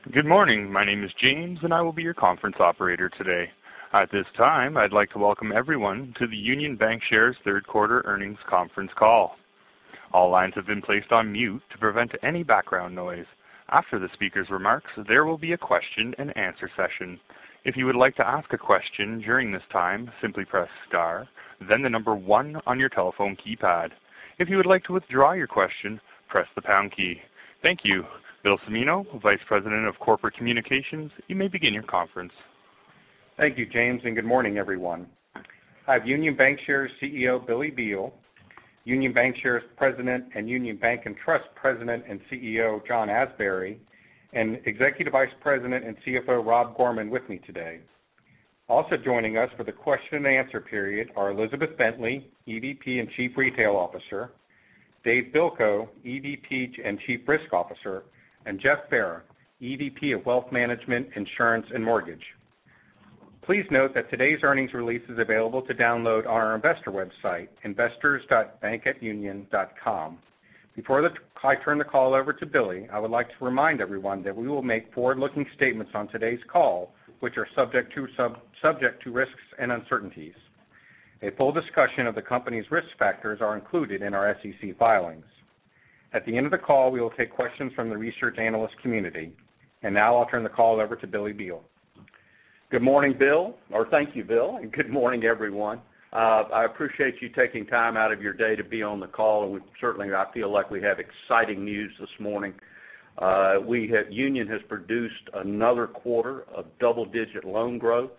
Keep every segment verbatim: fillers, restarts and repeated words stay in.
Good morning. My name is James, and I will be your conference operator today. At this time, I'd like to welcome everyone to the Union Bankshares third quarter earnings conference call. All lines have been placed on mute to prevent any background noise. After the speaker's remarks, there will be a question and answer session. If you would like to ask a question during this time, simply press star, then the number one on your telephone keypad. If you would like to withdraw your question, press the pound key. Thank you. Bill Cimino, Vice President of Corporate Communications, you may begin your conference. Thank you, James, and good morning, everyone. I have Union Bankshares C E O Billy Beal, Union Bankshares President and Union Bank and Trust President and C E O John Asbury, and Executive Vice President and C F O Rob Gorman with me today. Also joining us for the question and answer period are Elizabeth Bentley, E V P and Chief Retail Officer, Dave Bilko, E V P and Chief Risk Officer, and Jeff Farah, E V P of Wealth Management, Insurance, and Mortgage. Please note that today's earnings release is available to download on our investor website, investors dot bank at union dot com. Before the, I turn the call over to Billy, I would like to remind everyone that we will make forward-looking statements on today's call, which are subject to, sub, subject to risks and uncertainties. A full discussion of the company's risk factors are included in our S E C filings. At the end of the call, we will take questions from the research analyst community. And now I'll turn the call over to Billy Beal. Good morning, Bill, or thank you, Bill, and good morning, everyone. Uh, I appreciate you taking time out of your day to be on the call, and we certainly, I feel like we have exciting news this morning. Uh, we have, Union has produced another quarter of double-digit loan growth,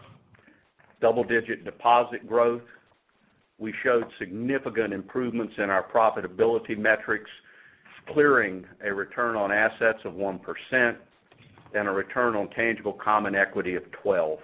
double-digit deposit growth. We showed significant improvements in our profitability metrics, clearing a return on assets of one percent and a return on tangible common equity of twelve.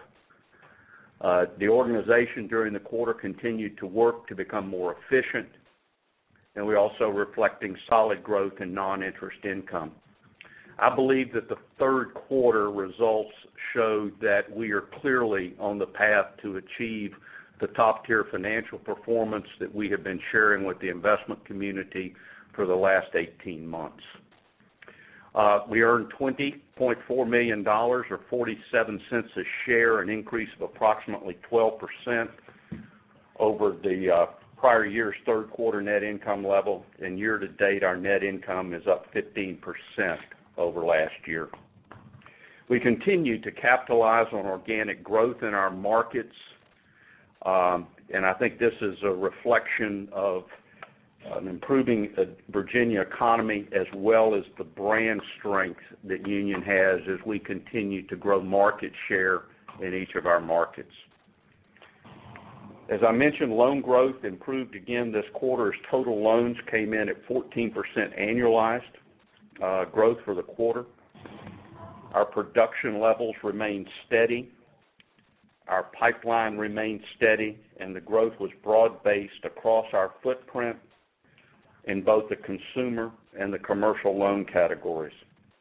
Uh, the organization during the quarter continued to work to become more efficient, and we're also reflecting solid growth in non-interest income. I believe that the third quarter results showed that we are clearly on the path to achieve the top-tier financial performance that we have been sharing with the investment community for the last eighteen months. Uh, we earned twenty point four million dollars or forty-seven cents a share, an increase of approximately twelve percent over the uh, prior year's third quarter net income level, and year-to-date our net income is up fifteen percent over last year. We continue to capitalize on organic growth in our markets, um, and I think this is a reflection of an improving uh, Virginia economy as well as the brand strength that Union has as we continue to grow market share in each of our markets. As I mentioned, loan growth improved again this quarter as total loans came in at fourteen percent annualized uh, growth for the quarter. Our production levels remained steady. Our pipeline remained steady, and the growth was broad-based across our footprint in both the consumer and the commercial loan categories.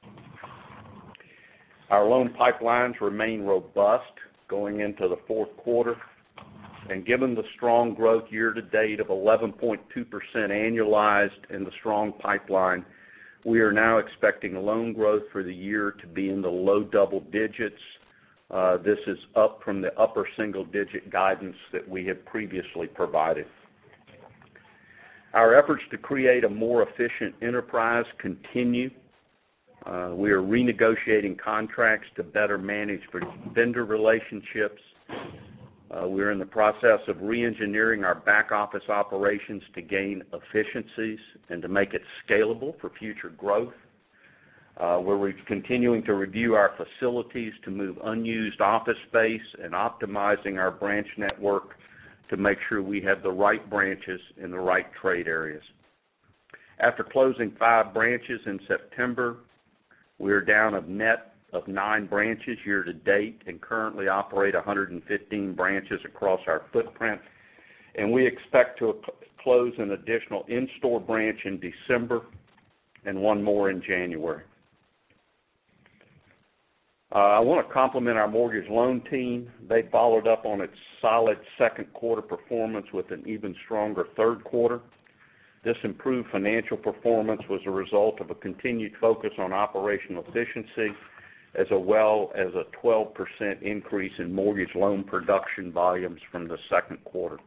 Our loan pipelines remain robust going into the fourth quarter, and given the strong growth year-to-date of eleven point two percent annualized and the strong pipeline, we are now expecting loan growth for the year to be in the low double digits. Uh, this is up from the upper single-digit guidance that we had previously provided. Our efforts to create a more efficient enterprise continue. Uh, we are renegotiating contracts to better manage vendor relationships. Uh, we're in the process of re-engineering our back office operations to gain efficiencies and to make it scalable for future growth. Uh, we're re- continuing to review our facilities to move unused office space and optimizing our branch network to make sure we have the right branches in the right trade areas. After closing five branches in September, we're down a net of nine branches year to date and currently operate one hundred fifteen branches across our footprint. And we expect to close an additional in-store branch in December and one more in January. Uh, I want to compliment our mortgage loan team. They followed up on its solid second quarter performance with an even stronger third quarter. This improved financial performance was a result of a continued focus on operational efficiency as well as a twelve percent increase in mortgage loan production volumes from the second quarter.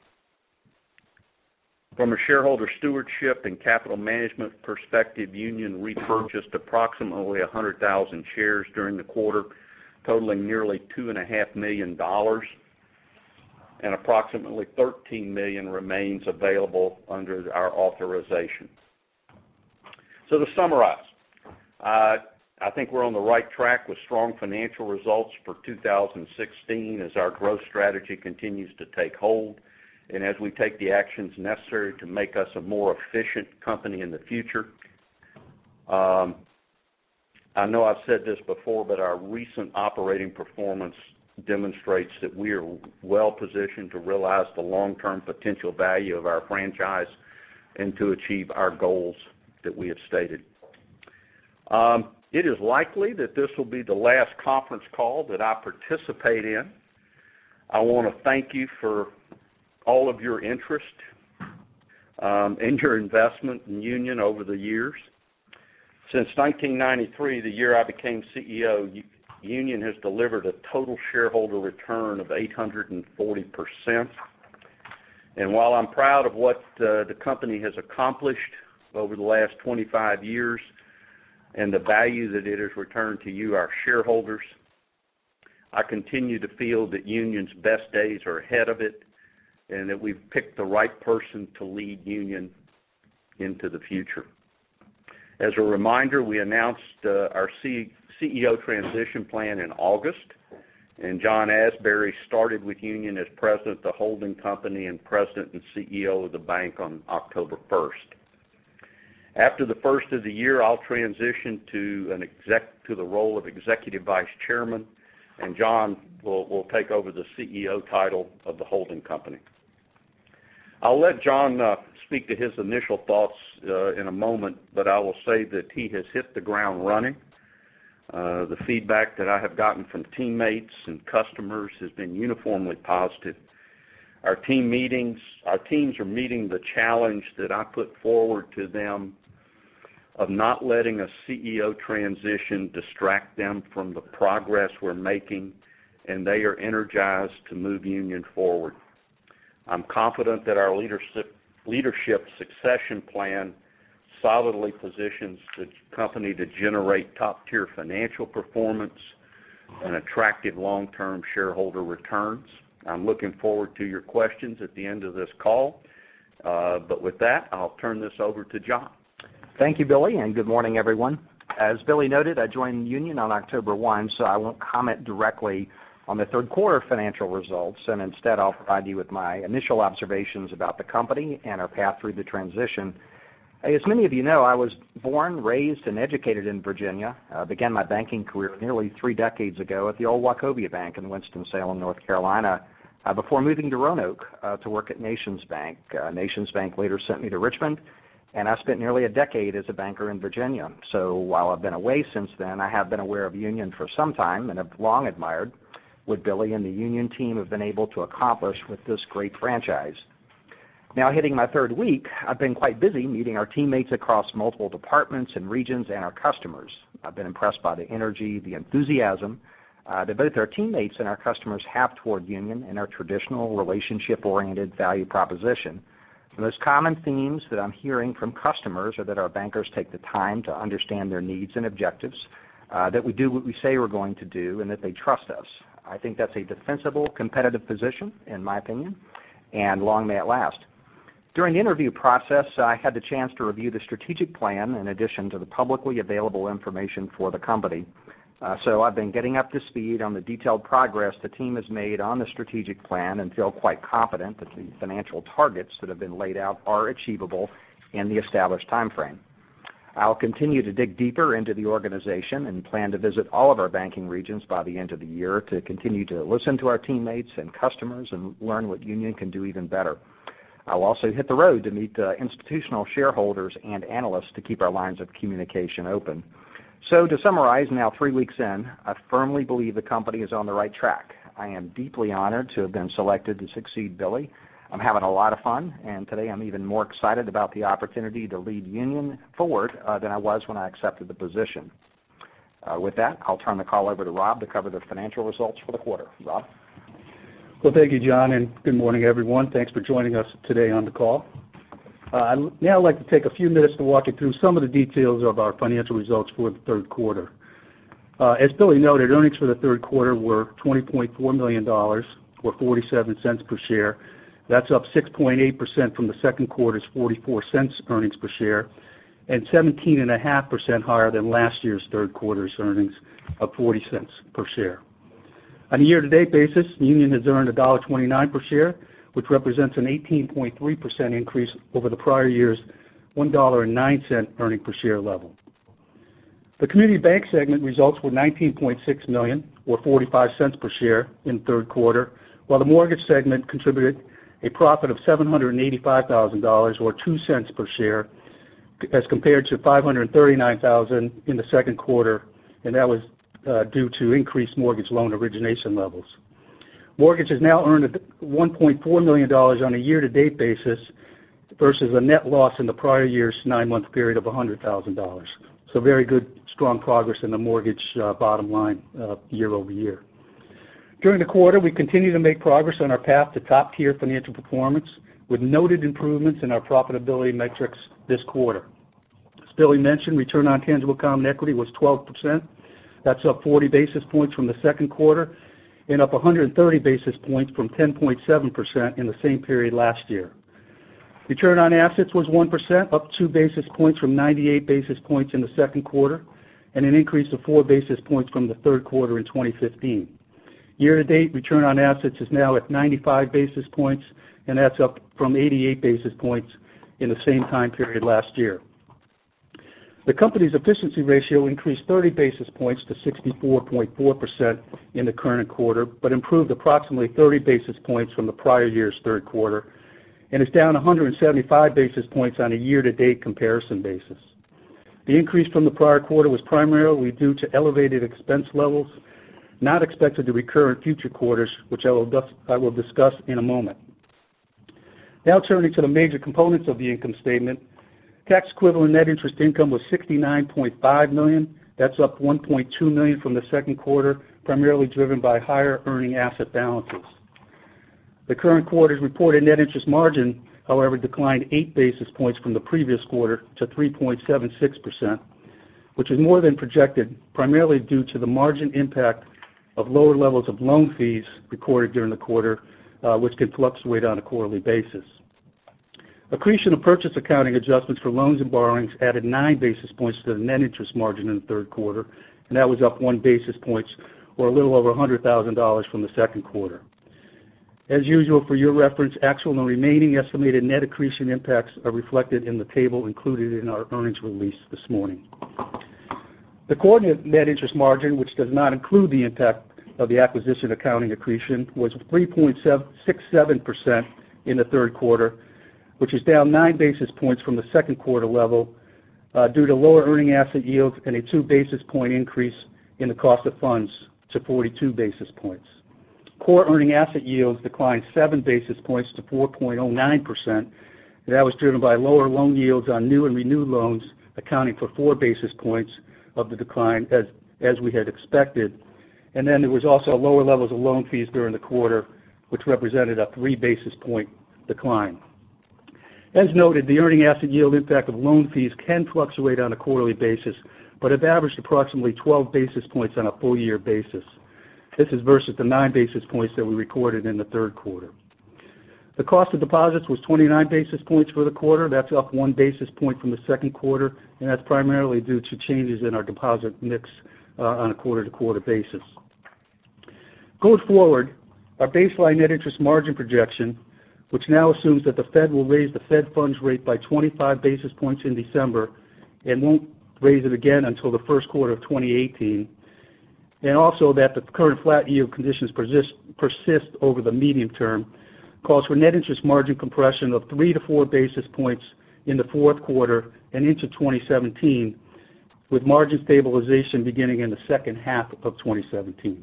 From a shareholder stewardship and capital management perspective, Union repurchased approximately one hundred thousand shares during the quarter, totaling nearly two point five million dollars, and approximately thirteen million dollars remains available under our authorization. So to summarize, uh, I think we're on the right track with strong financial results for two thousand sixteen as our growth strategy continues to take hold and as we take the actions necessary to make us a more efficient company in the future. Um, I know I've said this before, but our recent operating performance demonstrates that we are well positioned to realize the long-term potential value of our franchise and to achieve our goals that we have stated. Um, it is likely that this will be the last conference call that I participate in. I want to thank you for all of your interest um, and your investment in Union over the years. Since nineteen ninety-three, the year I became C E O, Union has delivered a total shareholder return of eight hundred forty percent. And while I'm proud of what uh, the company has accomplished over the last twenty-five years and the value that it has returned to you, our shareholders, I continue to feel that Union's best days are ahead of it and that we've picked the right person to lead Union into the future. As a reminder, we announced uh, our C- CEO transition plan in August, and John Asbury started with Union as president of the holding company and president and C E O of the bank on October first. After the first of the year, I'll transition to an exec to the role of executive vice chairman, and John will, will take over the C E O title of the holding company. I'll let John uh, speak to his initial thoughts uh, in a moment, but I will say that he has hit the ground running. Uh, the feedback that I have gotten from teammates and customers has been uniformly positive. Our team meetings, our teams are meeting the challenge that I put forward to them of not letting a C E O transition distract them from the progress we're making, and they are energized to move Union forward. I'm confident that our leadership, leadership succession plan solidly positions the company to generate top-tier financial performance and attractive long-term shareholder returns. I'm looking forward to your questions at the end of this call. Uh, but with that, I'll turn this over to John. Thank you, Billy, and good morning, everyone. As Billy noted, I joined Union on October first, so I won't comment directly on the third quarter financial results, and instead I'll provide you with my initial observations about the company and our path through the transition. As many of you know, I was born, raised, and educated in Virginia. I began my banking career nearly three decades ago at the old Wachovia Bank in Winston-Salem, North Carolina, uh, before moving to Roanoke uh, to work at Nations Bank. Uh, Nations Bank later sent me to Richmond, and I spent nearly a decade as a banker in Virginia. So while I've been away since then, I have been aware of Union for some time and have long admired what Billy and the Union team have been able to accomplish with this great franchise. Now, hitting my third week, I've been quite busy meeting our teammates across multiple departments and regions and our customers. I've been impressed by the energy, the enthusiasm uh, that both our teammates and our customers have toward Union and our traditional relationship-oriented value proposition. The most common themes that I'm hearing from customers are that our bankers take the time to understand their needs and objectives, uh, that we do what we say we're going to do, and that they trust us. I think that's a defensible, competitive position, in my opinion, and long may it last. During the interview process, I had the chance to review the strategic plan in addition to the publicly available information for the company. Uh, so I've been getting up to speed on the detailed progress the team has made on the strategic plan and feel quite confident that the financial targets that have been laid out are achievable in the established time frame. I'll continue to dig deeper into the organization and plan to visit all of our banking regions by the end of the year to continue to listen to our teammates and customers and learn what Union can do even better. I'll also hit the road to meet uh, institutional shareholders and analysts to keep our lines of communication open. So to summarize, now three weeks in, I firmly believe the company is on the right track. I am deeply honored to have been selected to succeed Billy. I'm having a lot of fun, and today I'm even more excited about the opportunity to lead Union forward uh, than I was when I accepted the position. Uh, with that, I'll turn the call over to Rob to cover the financial results for the quarter. Rob? Well, thank you, John, and good morning, everyone. Thanks for joining us today on the call. Uh, I'd now like to take a few minutes to walk you through some of the details of our financial results for the third quarter. Uh, as Billy noted, earnings for the third quarter were twenty point four million dollars, or forty-seven cents per share. That's up six point eight percent from the second quarter's forty-four cents earnings per share, and seventeen point five percent higher than last year's third quarter's earnings of forty cents per share. On a year-to-date basis, Union has earned one dollar twenty-nine per share, which represents an eighteen point three percent increase over the prior year's one dollar and nine cents earning per share level. The community bank segment results were nineteen point six million dollars, or forty-five cents per share in the third quarter, while the mortgage segment contributed a profit of seven hundred eighty-five thousand dollars, or two cents per share, as compared to five hundred thirty-nine thousand dollars in the second quarter, and that was uh, due to increased mortgage loan origination levels. Mortgage has now earned one point four million dollars on a year-to-date basis versus a net loss in the prior year's nine-month period of one hundred thousand dollars. So very good, strong progress in the mortgage uh, bottom line uh, year over year. During the quarter, we continue to make progress on our path to top-tier financial performance with noted improvements in our profitability metrics this quarter. As Billy mentioned, return on tangible common equity was twelve percent. That's up forty basis points from the second quarter and up one hundred thirty basis points from ten point seven percent in the same period last year. Return on assets was one percent, up two basis points from ninety-eight basis points in the second quarter, and an increase of four basis points from the third quarter in twenty fifteen. Year-to-date, return on assets is now at ninety-five basis points, and that's up from eighty-eight basis points in the same time period last year. The company's efficiency ratio increased thirty basis points to sixty-four point four percent in the current quarter, but improved approximately thirty basis points from the prior year's third quarter, and is down one hundred seventy-five basis points on a year-to-date comparison basis. The increase from the prior quarter was primarily due to elevated expense levels, not expected to recur in future quarters, which I will, dis- I will discuss in a moment. Now turning to the major components of the income statement, tax equivalent net interest income was sixty-nine point five million dollars. That's up one point two million dollars from the second quarter, primarily driven by higher earning asset balances. The current quarter's reported net interest margin, however, declined eight basis points from the previous quarter to three point seven six percent, which is more than projected, primarily due to the margin impact of lower levels of loan fees recorded during the quarter, uh, which can fluctuate on a quarterly basis. Accretion of purchase accounting adjustments for loans and borrowings added nine basis points to the net interest margin in the third quarter, and that was up one basis point, or a little over one hundred thousand dollars from the second quarter. As usual, for your reference, actual and remaining estimated net accretion impacts are reflected in the table included in our earnings release this morning. The core net interest margin, which does not include the impact of the acquisition accounting accretion, was three point six seven percent in the third quarter, which is down nine basis points from the second quarter level uh, due to lower earning asset yields and a two basis point increase in the cost of funds to forty-two basis points. Core earning asset yields declined seven basis points to four point oh nine percent. That was driven by lower loan yields on new and renewed loans, accounting for four basis points of the decline, as, as we had expected. And then there was also lower levels of loan fees during the quarter, which represented a three basis point decline. As noted, the earning asset yield impact of loan fees can fluctuate on a quarterly basis, but have averaged approximately twelve basis points on a full year basis. This is versus the nine basis points that we recorded in the third quarter. The cost of deposits was twenty-nine basis points for the quarter. That's up one basis point from the second quarter, and that's primarily due to changes in our deposit mix uh, on a quarter-to-quarter basis. Going forward, our baseline net interest margin projection, which now assumes that the Fed will raise the Fed funds rate by twenty-five basis points in December and won't raise it again until the first quarter of twenty eighteen, and also that the current flat yield conditions persist, persist over the medium term, calls for net interest margin compression of three to four basis points in the fourth quarter and into twenty seventeen, with margin stabilization beginning in the second half of twenty seventeen.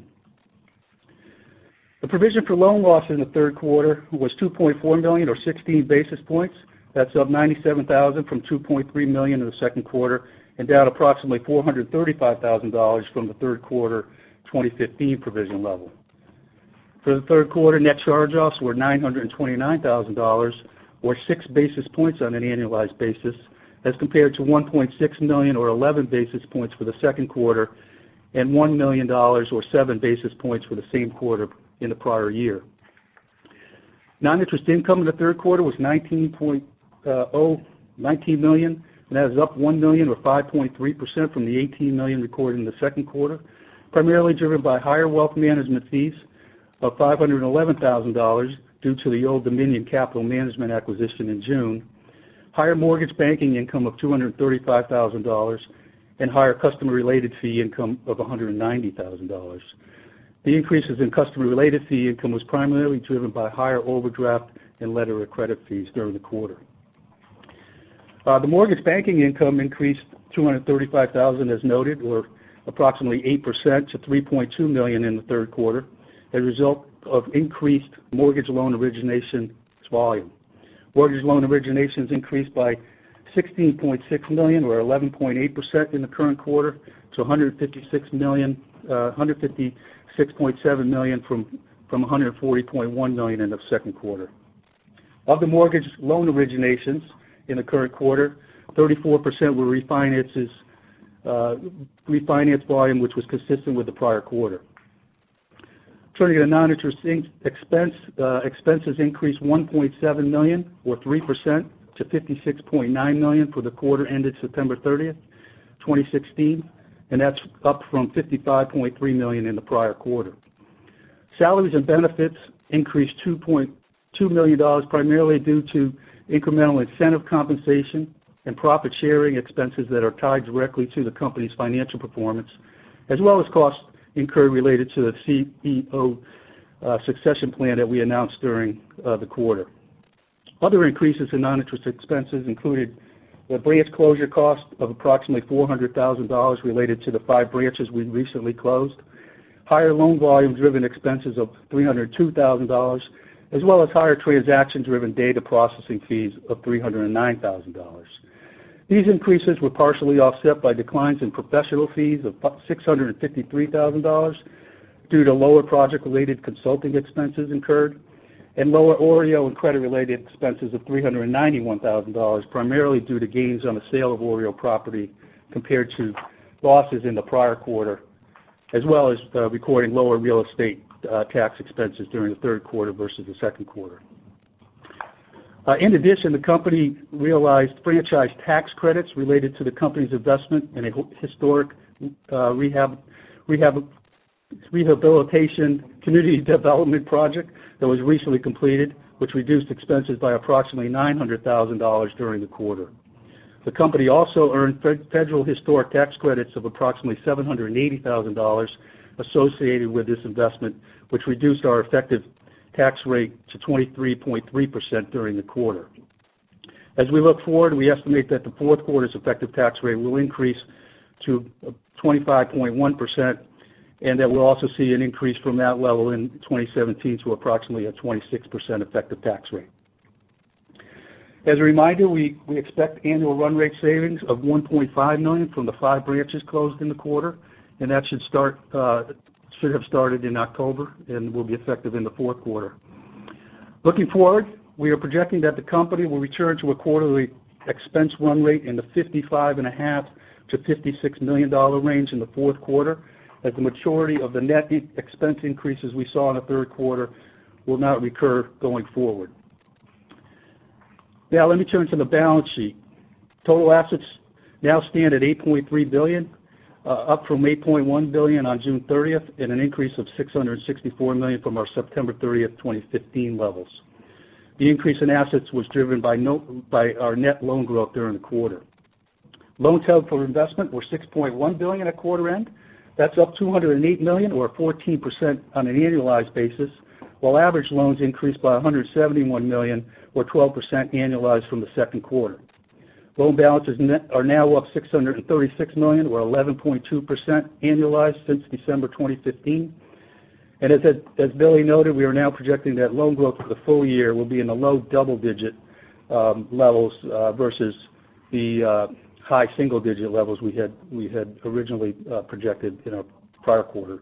The provision for loan loss in the third quarter was two point four million dollars, or sixteen basis points. That's up ninety-seven thousand dollars from two point three million dollars in the second quarter and down approximately four hundred thirty-five thousand dollars from the third quarter twenty fifteen provision level. For the third quarter, net charge-offs were nine hundred twenty-nine thousand dollars, or six basis points on an annualized basis, as compared to one point six million dollars or eleven basis points for the second quarter and one million dollars or seven basis points for the same quarter in the prior year. Non-interest income in the third quarter was nineteen million dollars, and that is up one million dollars or five point three percent from the eighteen million dollars recorded in the second quarter, primarily driven by higher wealth management fees of five hundred eleven thousand dollars due to the Old Dominion Capital Management acquisition in June, higher mortgage banking income of two hundred thirty-five thousand dollars, and higher customer-related fee income of one hundred ninety thousand dollars. The increases in customer-related fee income was primarily driven by higher overdraft and letter of credit fees during the quarter. Uh, the mortgage banking income increased two hundred thirty-five thousand dollars as noted, or approximately eight percent to three point two million dollars in the third quarter, as a result of increased mortgage loan origination volume. Mortgage loan originations increased by sixteen point six million dollars or eleven point eight percent in the current quarter to one hundred fifty-six million dollars, uh, one hundred fifty-six point seven million dollars from, from one hundred forty point one million dollars in the second quarter. Of the mortgage loan originations in the current quarter, thirty-four percent were refinances, uh, refinance volume, which was consistent with the prior quarter. Turning to non-interest expense, uh, expenses increased one point seven million dollars or three percent to fifty-six point nine million dollars for the quarter ended September thirtieth, twenty sixteen, and that's up from fifty-five point three million dollars in the prior quarter. Salaries and benefits increased two point two million dollars primarily due to incremental incentive compensation and profit sharing expenses that are tied directly to the company's financial performance, as well as costs incurred related to the C E O uh, succession plan that we announced during uh, the quarter. Other increases in non-interest expenses included the branch closure cost of approximately four hundred thousand dollars related to the five branches we recently closed, higher loan volume-driven expenses of three hundred two thousand dollars, as well as higher transaction-driven data processing fees of three hundred nine thousand dollars. These increases were partially offset by declines in professional fees of six hundred fifty-three thousand dollars due to lower project-related consulting expenses incurred, and lower OREO and credit-related expenses of three hundred ninety-one thousand dollars, primarily due to gains on the sale of OREO property compared to losses in the prior quarter, as well as uh, recording lower real estate uh, tax expenses during the third quarter versus the second quarter. Uh, in addition, the company realized franchise tax credits related to the company's investment in a historic uh, rehab, rehab, rehabilitation community development project that was recently completed, which reduced expenses by approximately nine hundred thousand dollars during the quarter. The company also earned federal historic tax credits of approximately seven hundred eighty thousand dollars associated with this investment, which reduced our effective tax rate to twenty-three point three percent during the quarter. As we look forward, we estimate that the fourth quarter's effective tax rate will increase to twenty-five point one percent, and that we'll also see an increase from that level in twenty seventeen to approximately a twenty-six percent effective tax rate. As a reminder, we, we expect annual run rate savings of one point five million dollars from the five branches closed in the quarter, and that should start uh, should have started in October and will be effective in the fourth quarter. Looking forward, we are projecting that the company will return to a quarterly expense run rate in the fifty-five point five to fifty-six million dollars range in the fourth quarter, as the majority of the net expense increases we saw in the third quarter will not recur going forward. Now let me turn to the balance sheet. Total assets now stand at eight point three billion dollars, uh, up from eight point one billion dollars on June thirtieth, and an increase of six hundred sixty-four million dollars from our September thirtieth, twenty fifteen levels. The increase in assets was driven by, no, by our net loan growth during the quarter. Loans held for investment were six point one billion dollars at quarter end. That's up two hundred eight million dollars or fourteen percent on an annualized basis, while average loans increased by one hundred seventy-one million dollars or twelve percent annualized from the second quarter. Loan balances net are now up six hundred thirty-six million dollars or eleven point two percent annualized since December twenty fifteen. And as, as Billy noted, we are now projecting that loan growth for the full year will be in the low double-digit um, levels uh, versus the uh, high single-digit levels we had we had originally uh, projected in our prior quarter.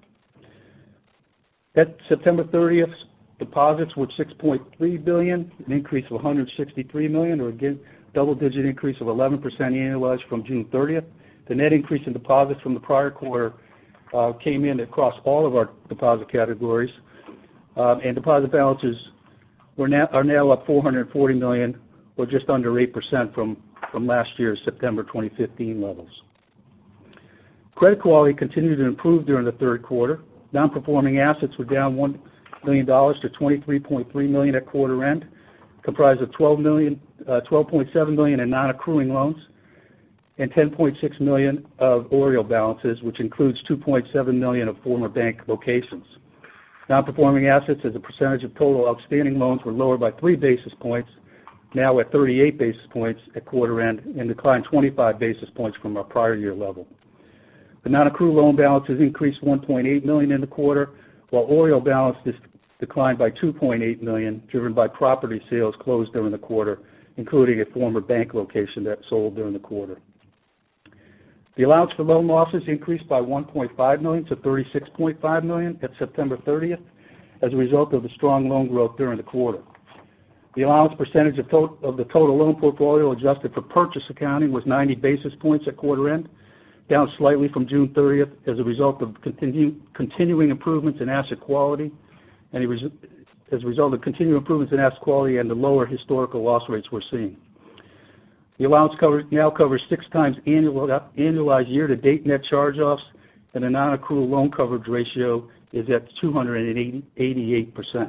At September thirtieth, deposits were six point three billion dollars, an increase of one hundred sixty-three million dollars, or again, double-digit increase of eleven percent annualized from June thirtieth. The net increase in deposits from the prior quarter uh, came in across all of our deposit categories, uh, and deposit balances were now, are now up four hundred forty million dollars, or just under eight percent from, from last year's September twenty fifteen levels. Credit quality continued to improve during the third quarter. Non-performing assets were down one million dollars to twenty-three point three million dollars at quarter end, comprised of twelve million, uh, twelve point seven million dollars in non-accruing loans and ten point six million dollars of OREO balances, which includes two point seven million dollars of former bank locations. Non-performing assets as a percentage of total outstanding loans were lower by three basis points, now at thirty-eight basis points at quarter end, and declined twenty-five basis points from our prior year level. The non-accrual loan balances increased one point eight million dollars in the quarter, while OREO balances declined by two point eight million dollars, driven by property sales closed during the quarter, including a former bank location that sold during the quarter. The allowance for loan losses increased by one point five million dollars to thirty-six point five million dollars at September thirtieth as a result of the strong loan growth during the quarter. The allowance percentage of, to- of the total loan portfolio adjusted for purchase accounting was ninety basis points at quarter end, down slightly from June thirtieth as a result of continue, continuing improvements in asset quality, and a res- as a result of continuing improvements in asset quality and the lower historical loss rates we're seeing. The allowance covers, now covers six times annual, annualized year-to-date net charge-offs, and the non-accrual loan coverage ratio is at two hundred eighty-eight percent.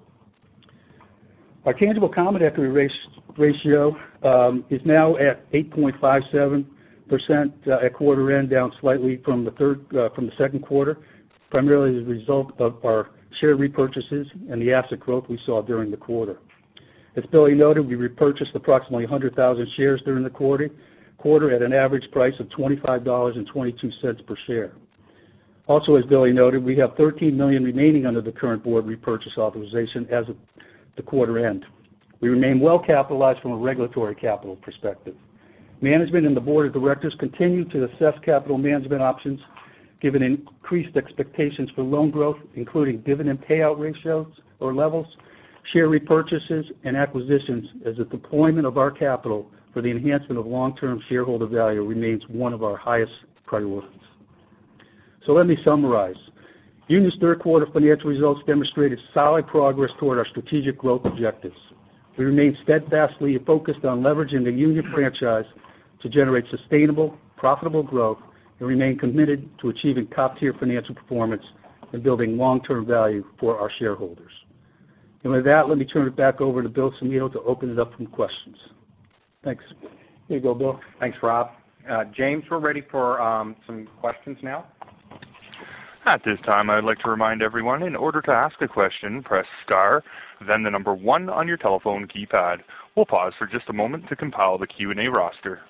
Our tangible common equity ratio um, is now at eight point five seven percent uh, at quarter end, down slightly from the third uh, from the second quarter, primarily as a result of our share repurchases and the asset growth we saw during the quarter. As Billy noted, we repurchased approximately one hundred thousand shares during the quarter, quarter at an average price of twenty-five dollars and twenty-two cents per share. Also, as Billy noted, we have thirteen million dollars remaining under the current board repurchase authorization as of the quarter end. We remain well capitalized from a regulatory capital perspective. Management and the board of directors continue to assess capital management options given increased expectations for loan growth, including dividend payout ratios or levels, share repurchases, and acquisitions, as the deployment of our capital for the enhancement of long-term shareholder value remains one of our highest priorities. So let me summarize. Union's third quarter financial results demonstrated solid progress toward our strategic growth objectives. We remain steadfastly focused on leveraging the Union franchise to generate sustainable, profitable growth, and remain committed to achieving top-tier financial performance and building long-term value for our shareholders. And with that, let me turn it back over to Bill Cimino to open it up for questions. Thanks. Here you go, Bill. Thanks, Rob. Uh, James, we're ready for um, some questions now. At this time, I'd like to remind everyone, in order to ask a question, press star, then the number one on your telephone keypad. We'll pause for just a moment to compile the Q and A roster.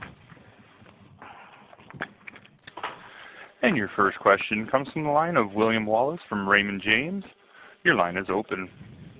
And your first question comes from the line of William Wallace from Raymond James. Your line is open.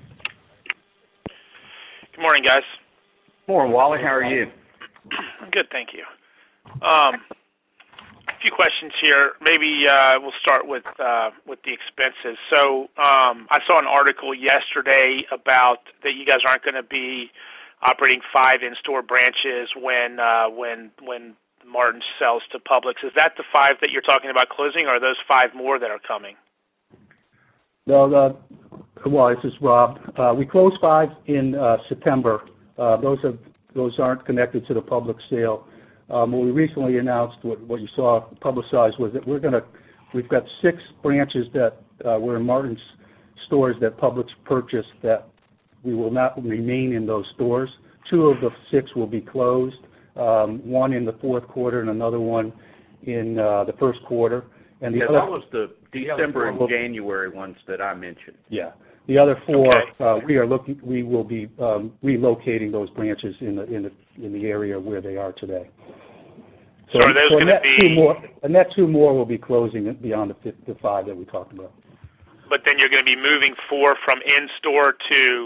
Good morning, guys. Morning, Wally. How are you? I'm good, thank you. Um, a few questions here. Maybe uh, we'll start with uh, with the expenses. So um, I saw an article yesterday about that you guys aren't going to be operating five in-store branches when uh, when when Martin sells to Publix. Is that the five that you're talking about closing, or are those five more that are coming? No, uh, well, this is Rob. Uh, we closed five in uh, September. Uh, those have those aren't connected to the Publix sale. Um, what we recently announced, what, what you saw publicized, was that we're going to, we've got six branches that uh, were in Martin's stores that Publix purchased that we will not remain in those stores. Two of the six will be closed, um, one in the fourth quarter and another one in uh, the first quarter. And the yeah, other, that was the December and January ones that I mentioned. Yeah. The other four, okay. uh, we are looking. We will be um, relocating those branches in the in the in the area where they are today. So, so are those so going to be? Two more, and that two more will be closing beyond the, the five that we talked about. But then you're going to be moving four from in store to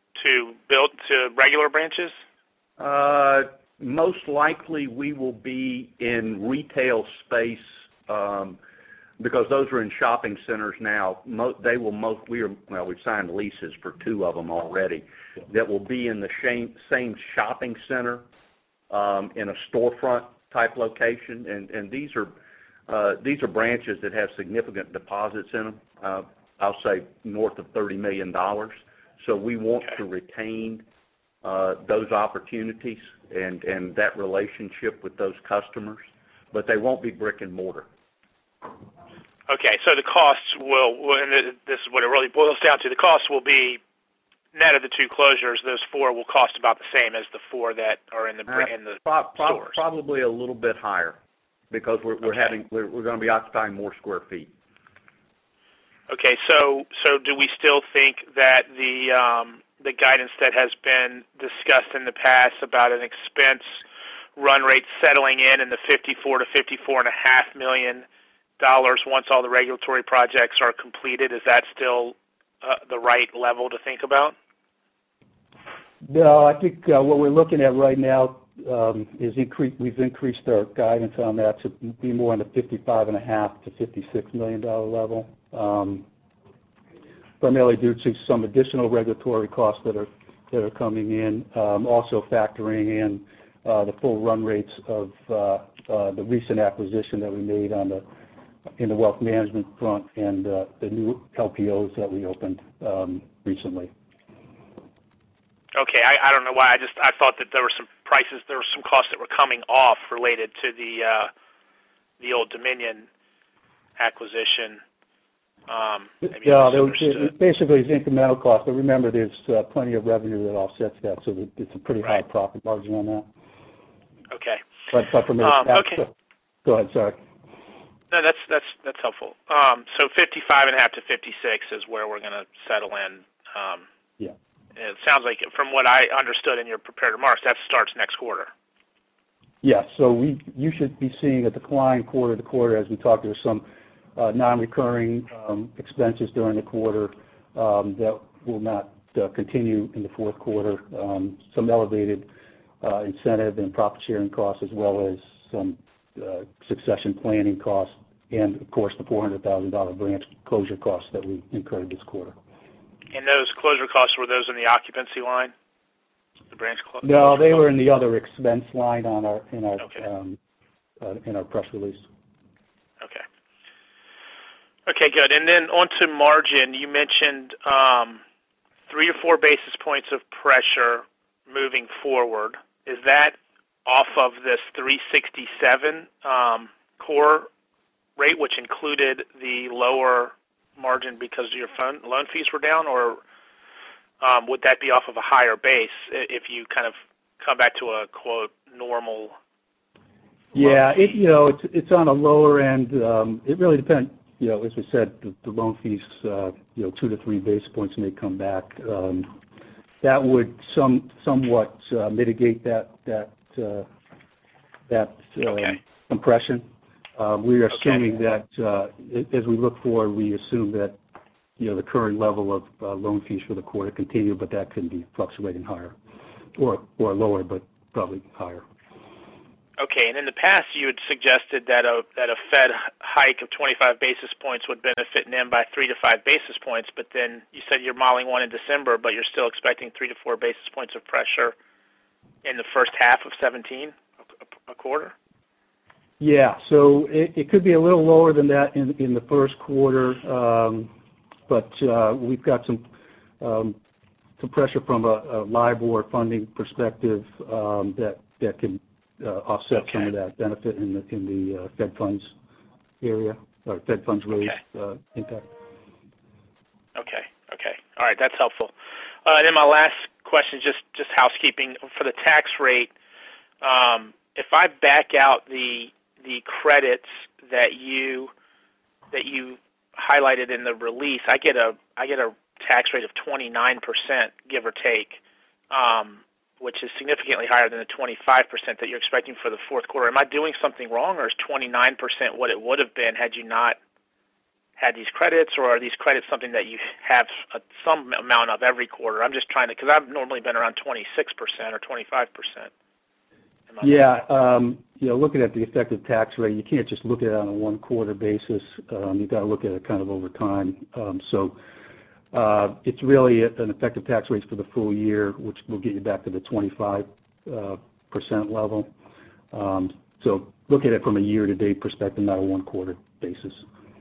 to build to regular branches? Uh, most likely we will be in retail space um, because those are in shopping centers now. Mo- they will most we are well we've signed leases for two of them already that will be in the same same shopping center um, in a storefront type location, and and these are uh, these are branches that have significant deposits in them. Uh, I'll say north of thirty million dollars. So we want okay. to retain uh, those opportunities and, and that relationship with those customers, but they won't be brick and mortar. Okay, so the costs will, and this is what it really boils down to, the costs will be net of the two closures. Those four will cost about the same as the four that are in the Uh, in the pro- pro- stores. Probably a little bit higher because we're, we're okay. having we're, we're going to be occupying more square feet. Okay, so so do we still think that the um, the guidance that has been discussed in the past about an expense run rate settling in in the fifty-four to fifty-four and a half million dollars once all the regulatory projects are completed, is that still uh, the right level to think about? No, I think uh, what we're looking at right now um, is increase. We've increased our guidance on that to be more in the fifty-five and a half to fifty-six million dollar level, um, primarily due to some additional regulatory costs that are that are coming in. Um, also factoring in uh, the full run rates of uh, uh, the recent acquisition that we made on the in the wealth management front and uh, the new L P Os that we opened um, recently. Okay, I, I don't know why. I just I thought that there were some prices, there were some costs that were coming off related to the uh, the Old Dominion acquisition. Um, maybe yeah, there was, it basically it's incremental cost, but remember there's uh, plenty of revenue that offsets that, so that it's a pretty right. high profit margin on that. Okay. But, but from a, um, that, okay. Go ahead, sorry. No, that's that's that's helpful. Um, so fifty-five and a half to fifty-six is where we're going to settle in. Um, yeah. It sounds like, from what I understood in your prepared remarks, that starts next quarter. Yes. Yeah, so we you should be seeing a decline quarter to quarter as we talked. There's some uh, non-recurring um, expenses during the quarter um, that will not uh, continue in the fourth quarter. Um, some elevated uh, incentive and profit sharing costs, as well as some uh, succession planning costs, and of course the four hundred thousand dollars branch closure costs that we incurred this quarter. And those closure costs, were those in the occupancy line? The branch clo- No, they costs? were in the other expense line on our in our okay. um, uh, in our press release. Okay. Okay, good. And then on to margin, you mentioned um, three to four basis points of pressure moving forward. Is that off of this three sixty-seven um, core rate, which included the lower margin because your phone, loan fees were down, or um, would that be off of a higher base if you kind of come back to a, quote, normal? Yeah, it, you know, it's it's on a lower end. Um, it really depends. You know, as we said, the, the loan fees, uh, you know, two to three basis points may come back. Um, that would some somewhat uh, mitigate that that uh, that uh, okay. compression. Uh, we are assuming okay. that uh, as we look forward, we assume that you know the current level of uh, loan fees for the quarter continue, but that could be fluctuating higher, or or lower, but probably higher. Okay, and in the past you had suggested that a that a Fed hike of twenty-five basis points would benefit N I M by three to five basis points, but then you said you're modeling one in December, but you're still expecting three to four basis points of pressure in the first half of seventeen, a, a quarter? Yeah, so it, it could be a little lower than that in, in the first quarter, um, but uh, we've got some um, some pressure from a, a LIBOR funding perspective um, that that can uh, offset okay. some of that benefit in the in the uh, Fed funds area or Fed funds rate okay. uh, impact. Okay, okay, all right, that's helpful. Uh, and then my last question, just just housekeeping for the tax rate. Um, if I back out the the credits that you that you highlighted in the release, I get a I get a tax rate of twenty-nine percent, give or take, um, which is significantly higher than the twenty-five percent that you're expecting for the fourth quarter. Am I doing something wrong, or is twenty-nine percent what it would have been had you not had these credits, or are these credits something that you have a, some amount of every quarter? I'm just trying to, because I've normally been around twenty-six percent or twenty-five percent. Yeah, um, you know, looking at the effective tax rate, you can't just look at it on a one-quarter basis. Um, you've got to look at it kind of over time. Um, so uh, it's really an effective tax rate for the full year, which will get you back to the twenty-five percent uh, level. Um, so look at it from a year-to-date perspective, not a one-quarter basis.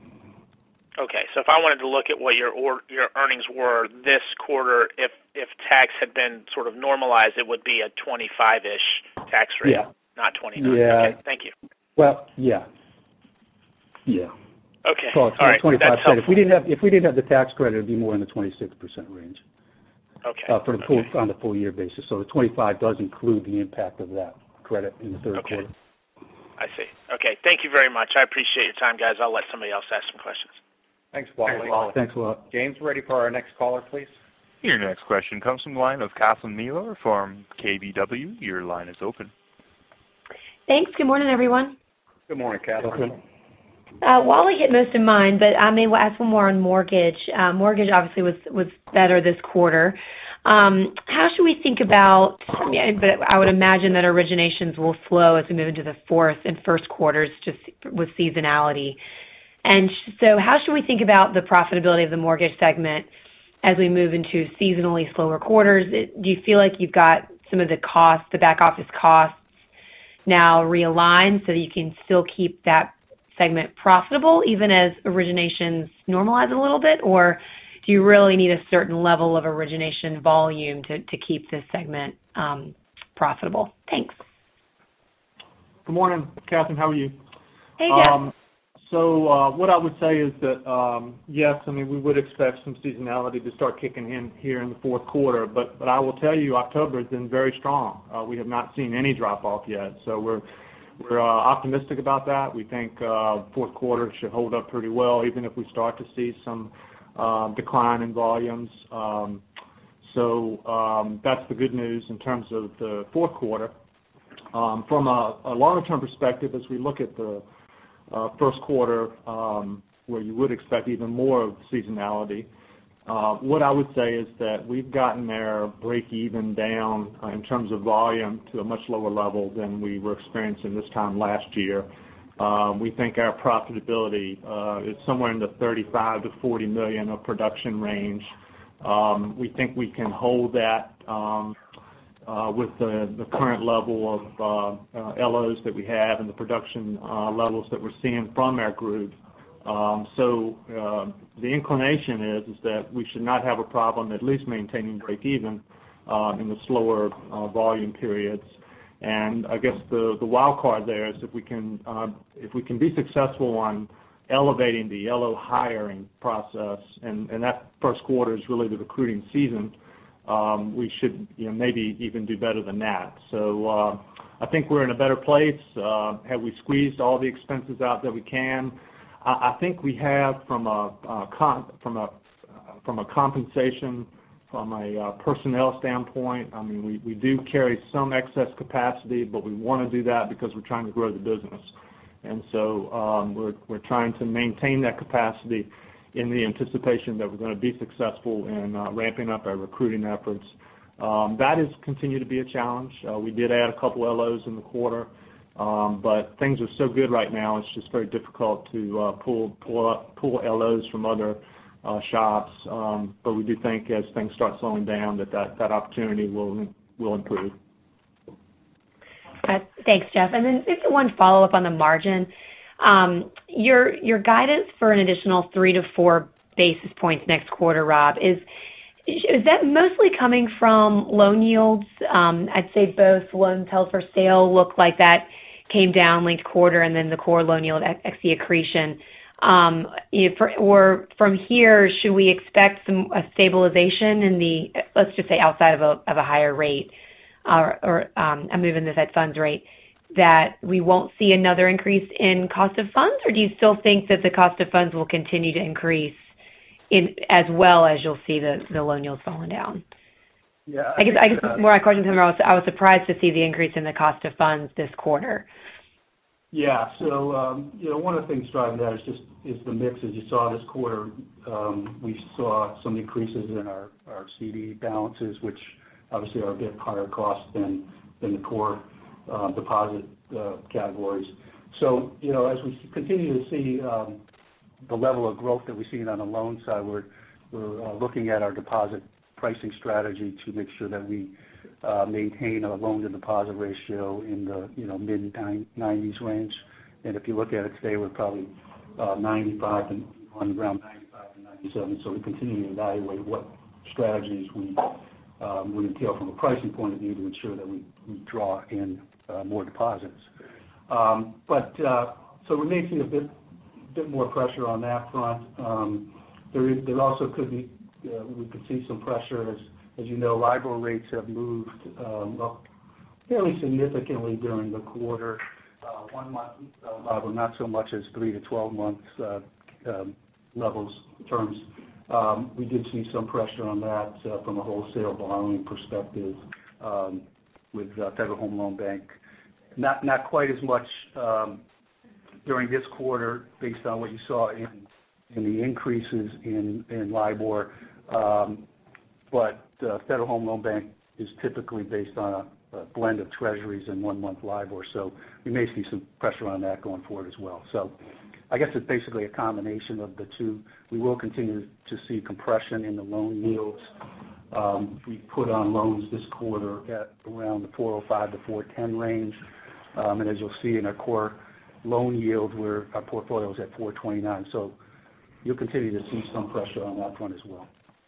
Okay, so if I wanted to look at what your or, your earnings were this quarter, if if tax had been sort of normalized, it would be a twenty-five-ish tax rate, yeah. not twenty-nine. Yeah. Okay, thank you. Well, yeah, yeah. Okay, Call it all right, twenty-five percent. that's If we didn't have if we didn't have the tax credit, it'd be more in the twenty-six percent range. Okay. Uh, for the full okay. on the full year basis. So the twenty-five does include the impact of that credit in the third okay. quarter. I see. Okay, thank you very much. I appreciate your time, guys. I'll let somebody else ask some questions. Thanks, Wally. Thanks a lot. James, ready for our next caller, please? Your next question comes from the line of Kathleen Miller from K B W. Your line is open. Thanks. Good morning, everyone. Good morning, Kathleen. Uh, Wally hit most of mine, but I may ask one more on mortgage. Uh, mortgage obviously was, was better this quarter. Um, how should we think about, but I would imagine that originations will slow as we move into the fourth and first quarters just with seasonality. And so how should we think about the profitability of the mortgage segment as we move into seasonally slower quarters? It, do you feel like you've got some of the costs, the back office costs now realigned so that you can still keep that segment profitable even as originations normalize a little bit? Or do you really need a certain level of origination volume to, to keep this segment um, profitable? Thanks. Good morning, Catherine. How are you? Hey, Jeff. Um, So uh, what I would say is that, um, yes, I mean, we would expect some seasonality to start kicking in here in the fourth quarter, but, but I will tell you October has been very strong. Uh, we have not seen any drop-off yet, so we're, we're uh, optimistic about that. We think uh, fourth quarter should hold up pretty well, even if we start to see some uh, decline in volumes. Um, so um, that's the good news in terms of the fourth quarter. Um, from a, a longer-term perspective, as we look at the Uh, first quarter, um, where you would expect even more of seasonality. Uh, what I would say is that we've gotten there break even down uh, in terms of volume to a much lower level than we were experiencing this time last year. Um, we think our profitability uh, is somewhere in the thirty-five to forty million of production range. Um, we think we can hold that um, Uh, with the, the current level of uh, uh, L Os that we have and the production uh, levels that we're seeing from our group. Um, so uh, the inclination is, is that we should not have a problem at least maintaining break even uh, in the slower uh, volume periods. And I guess the, the wild card there is if we can uh, if we can be successful on elevating the L O hiring process, and, and that first quarter is really the recruiting season. Um, we should, you know, maybe even do better than that. So uh, I think we're in a better place. Uh, have we squeezed all the expenses out that we can? I, I think we have from a uh, con- from a uh, from a compensation, from a uh, personnel standpoint. I mean, we, we do carry some excess capacity, but we want to do that because we're trying to grow the business, and so um, we're we're trying to maintain that capacity in the anticipation that we're going to be successful in uh, ramping up our recruiting efforts. Um, that has continued to be a challenge. Uh, we did add a couple L Os in the quarter, um, but things are so good right now, it's just very difficult to uh, pull pull up, pull L Os from other uh, shops. Um, but we do think as things start slowing down that that, that opportunity will will improve. Uh, thanks, Jeff. And then just one follow-up on the margin. Um, your your guidance for an additional three to four basis points next quarter, Rob, is is that mostly coming from loan yields? Um, I'd say both loans held for sale look like that came down linked quarter, and then the core loan yield ex the accretion. Um, if, or from here, should we expect some a stabilization in the, let's just say outside of a of a higher rate, or, or um, a move in the Fed funds rate, that we won't see another increase in cost of funds, or do you still think that the cost of funds will continue to increase in as well as you'll see the, the loan yields falling down? Yeah, I, I guess, think, I guess uh, more my question, I was, I was surprised to see the increase in the cost of funds this quarter. Yeah. So, um, you know, one of the things driving that is just is the mix. As you saw this quarter, um, we saw some increases in our, our C D balances, which obviously are a bit higher cost than, than the core uh, deposit uh, categories. So, you know, as we continue to see um, the level of growth that we've seen on the loan side, we're, we're uh, looking at our deposit pricing strategy to make sure that we uh, maintain a loan-to-deposit ratio in the, you know, mid-nineties range. And if you look at it today, we're probably uh, ninety-five and on around ninety-five and ninety-seven. So we continue to evaluate what strategies we um, would entail from a pricing point of view to ensure that we, we draw in uh, more deposits. Um, but uh, so we may see a bit bit more pressure on that front. Um, there, is, there also could be uh, we could see some pressure as as you know, LIBOR rates have moved um, up fairly significantly during the quarter. Uh, one month uh, LIBOR, not so much as three to twelve months uh, um, levels terms. Um, we did see some pressure on that uh, from a wholesale borrowing perspective um, with uh, Federal Home Loan Bank. Not not quite as much um, during this quarter, based on what you saw in in the increases in in LIBOR, um, but uh, Federal Home Loan Bank is typically based on a, a blend of Treasuries and one-month LIBOR, so we may see some pressure on that going forward as well. So I guess it's basically a combination of the two. We will continue to see compression in the loan yields. Um, we put on loans this quarter at around the four oh five to four ten range. Um, and as you'll see in our core loan yield, where our portfolio is at four twenty-nine. So you'll continue to see some pressure on that front as well.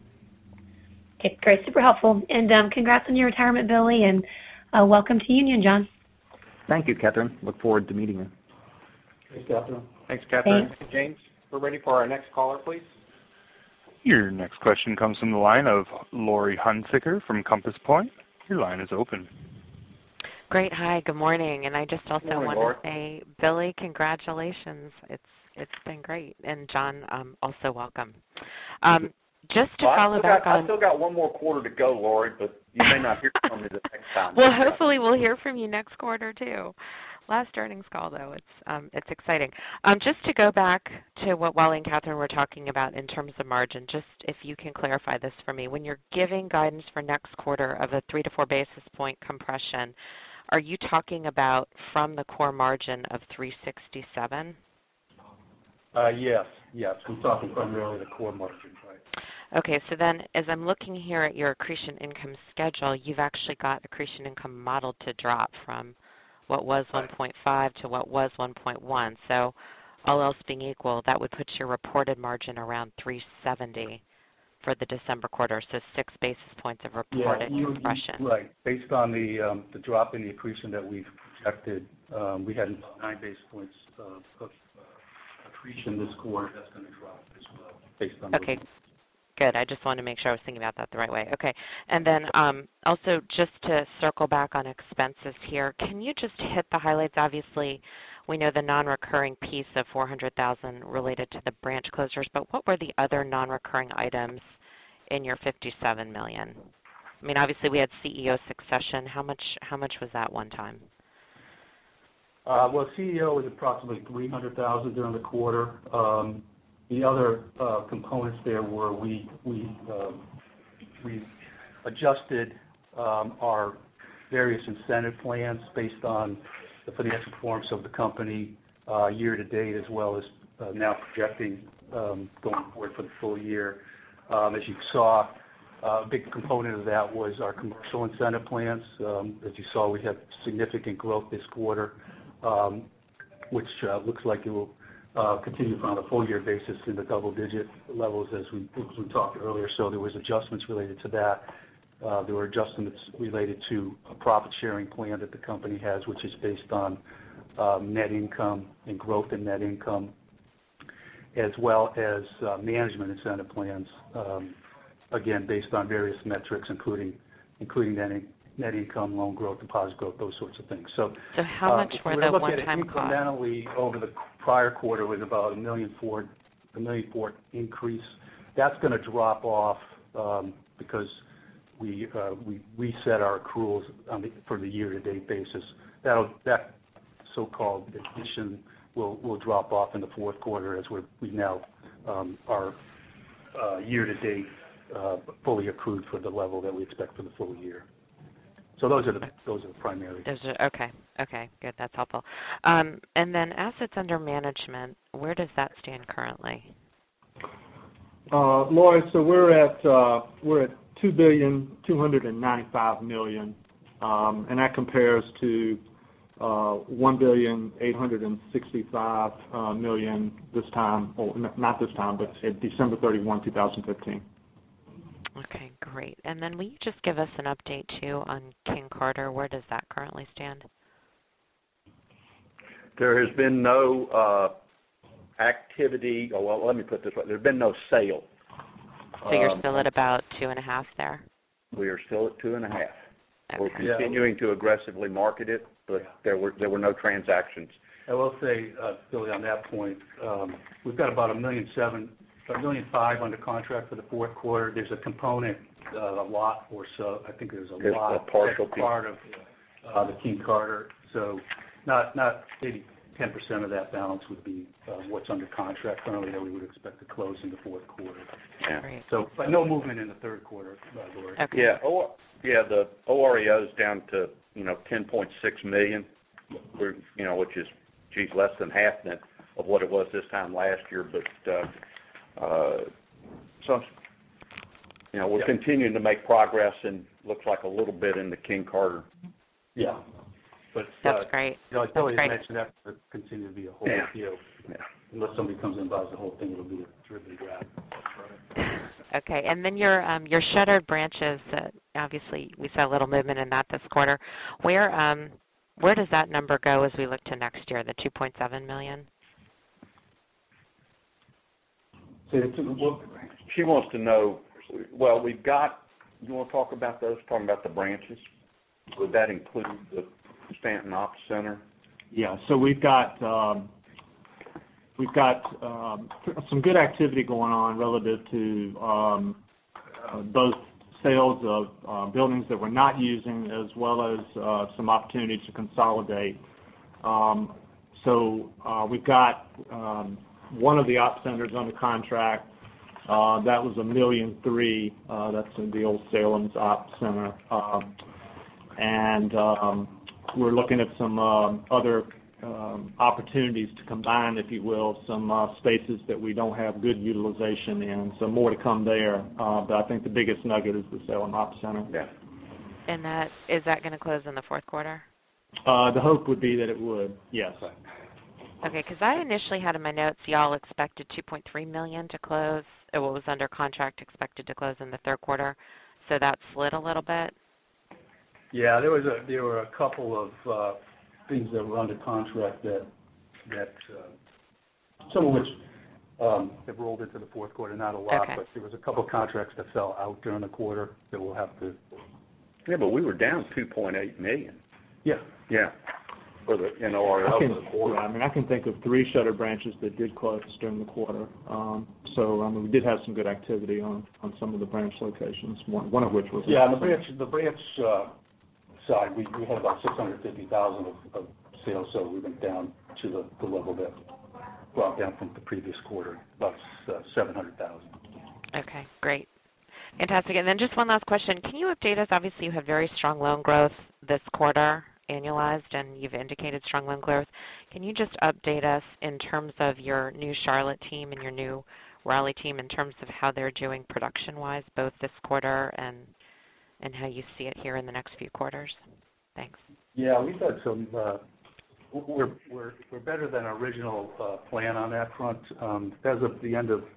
Okay, great. Super helpful. And um, congrats on your retirement, Billy, and uh, welcome to Union, John. Thank you, Catherine. Look forward to meeting you. Thanks, Catherine. Thanks, Catherine. Thanks. James, we're ready for our next caller, please. Your next question comes from the line of Lori Hunsicker from Compass Point. Your line is open. Great. Hi, good morning. And I just also morning, want Laura. to say, Billy, congratulations. It's it's been great. And John, um, also welcome. Um, just to well, follow I back got, on... I still got one more quarter to go, Lori, but you may not hear from me the next time. Well, hopefully we'll hear from you next quarter, too. Last earnings call, though, it's um, it's exciting. Um, just to go back to what Wally and Catherine were talking about in terms of margin, just if you can clarify this for me. When you're giving guidance for next quarter of a three to four basis point compression, are you talking about from the core margin of three sixty-seven? Uh, yes, yes. We're talking primarily the core margin, right? Okay, so then as I'm looking here at your accretion income schedule, you've actually got accretion income modeled to drop from what was one point five to what was one point one. So all else being equal, that would put your reported margin around three seventy for the December quarter, so six basis points of reported yeah, you, compression. You, right. Based on the um, the drop in the accretion that we've projected, um, we had nine basis points uh, of uh, accretion this quarter. That's going to drop as well, based on Okay. Good. I just wanted to make sure I was thinking about that the right way. Okay. And then um, also just to circle back on expenses here, can you just hit the highlights? Obviously, we know the non-recurring piece of four hundred thousand dollars related to the branch closures, but what were the other non-recurring items in your fifty-seven million dollars? I mean, obviously we had C E O succession. How much how much was that one time? Uh, well, C E O was approximately three hundred thousand dollars during the quarter. Um, The other uh, components there were we we uh, we adjusted um, our various incentive plans based on the financial performance of the company uh, year to date, as well as uh, now projecting um, going forward for the full year. Um, as you saw, uh, a big component of that was our commercial incentive plans. Um, as you saw, we have significant growth this quarter, um, which uh, looks like it will Uh, continue on a full year basis in the double digit levels as we, as we talked earlier. So there was adjustments related to that. Uh, there were adjustments related to a profit sharing plan that the company has, which is based on um, net income and growth in net income, as well as uh, management incentive plans, um, again, based on various metrics, including including net, in, net income, loan growth, deposit growth, those sorts of things. So, so how much uh, were we the look one-time at it costs? incrementally over the prior quarter was about a million four, a million four increase. That's going to drop off um, because we uh, we reset our accruals on the, for the year-to-date basis. That'll that so-called addition will will drop off in the fourth quarter as we're, we now um, are uh, year-to-date uh, fully accrued for the level that we expect for the full year. So those are the those are the primary. Those are, okay, okay, good, that's helpful. Um, and then assets under management, where does that stand currently? Uh, Lori, so we're at uh, we're at two billion two hundred and ninety-five million, um, and that compares to uh, one billion eight hundred and sixty-five uh, million this time, or not this time, but at December thirty-first, two thousand fifteen. Okay, great. And then will you just give us an update, too, on King Carter? Where does that currently stand? There has been no uh, activity, oh, well, let me put this way, there's been no sale. So you're Um, still at about two and a half there? We are still at two and a half. Okay. We're continuing to aggressively market it, but there were there were no transactions. I will say, uh, Billy, on that point, um, we've got about a million seven, a million five under contract for the fourth quarter. There's a component, uh, a lot or so. I think there's a There's lot a partial that's part of uh, the King Carter. So, not not maybe ten percent of that balance would be uh, what's under contract currently that we would expect to close in the fourth quarter. Yeah. Great. So, but no movement in the third quarter, uh, Lori. Okay. Yeah, o, yeah, the O R E O is down to, you know, ten point six million, we're, you know, which is, geez, less than half then of what it was this time last year. But, uh, uh, so, you know, we're Yeah. continuing to make progress and looks like a little bit in the King Carter. Yeah. But, That's uh, great. you know, That's Billy great. mentioned that will continue to be a whole, Yeah. you know, Yeah. unless somebody comes in and buys the whole thing, it'll be a driven grab. Okay, and then your um, your shuttered branches, uh, obviously we saw a little movement in that this quarter. Where um, where does that number go as we look to next year, the two point seven million? So it's, well, She wants to know, well, we've got, you want to talk about those, talking about the branches? Would that include the Stanton Ops Center? Yeah, so we've got um, we've got um, some good activity going on relative to um, uh, both sales of uh, buildings that we're not using as well as uh, some opportunities to consolidate. Um, so uh, we've got um, one of the op centers under contract. Uh, that was a million three. Uh, that's in the old Salem's op center, um, and um, we're looking at some um, other um, opportunities to combine, if you will, some uh, spaces that we don't have good utilization in. So more to come there. Uh, but I think the biggest nugget is the Salem Op Center. Yeah. And that is that going to close in the fourth quarter? Uh, the hope would be that it would, yes. Okay, because I initially had in my notes y'all expected two point three million dollars to close, or what was under contract expected to close in the third quarter. So that slid a little bit. yeah, there was a there were a couple of uh, things that were under contract that that uh, some of which um, have rolled into the fourth quarter. Not a lot, Okay. but there was a couple of contracts that fell out during the quarter that we'll have to. Yeah, but we were down two point eight million. Yeah. Yeah. For the N O R I L can, for the quarter. yeah, I mean, I can think of three shutter branches that did close during the quarter. Um, so, I mean, we did have some good activity on, on some of the branch locations, one, one of which was... Yeah, on the branch, the branch uh, side, we, we had about six hundred fifty thousand of, of sales, so we went down to the, the level that brought down from the previous quarter, about uh, seven hundred thousand. Okay, great. Fantastic. And then just one last question. Can you update us? Obviously, you had very strong loan growth this quarter, annualized, and you've indicated strong loan growth. Can you just update us in terms of your new Charlotte team and your new Raleigh team in terms of how they're doing production-wise, both this quarter and and how you see it here in the next few quarters? Thanks. Yeah, we've had some. Uh, we're we're we're better than our original uh, plan on that front. Um, as of the end of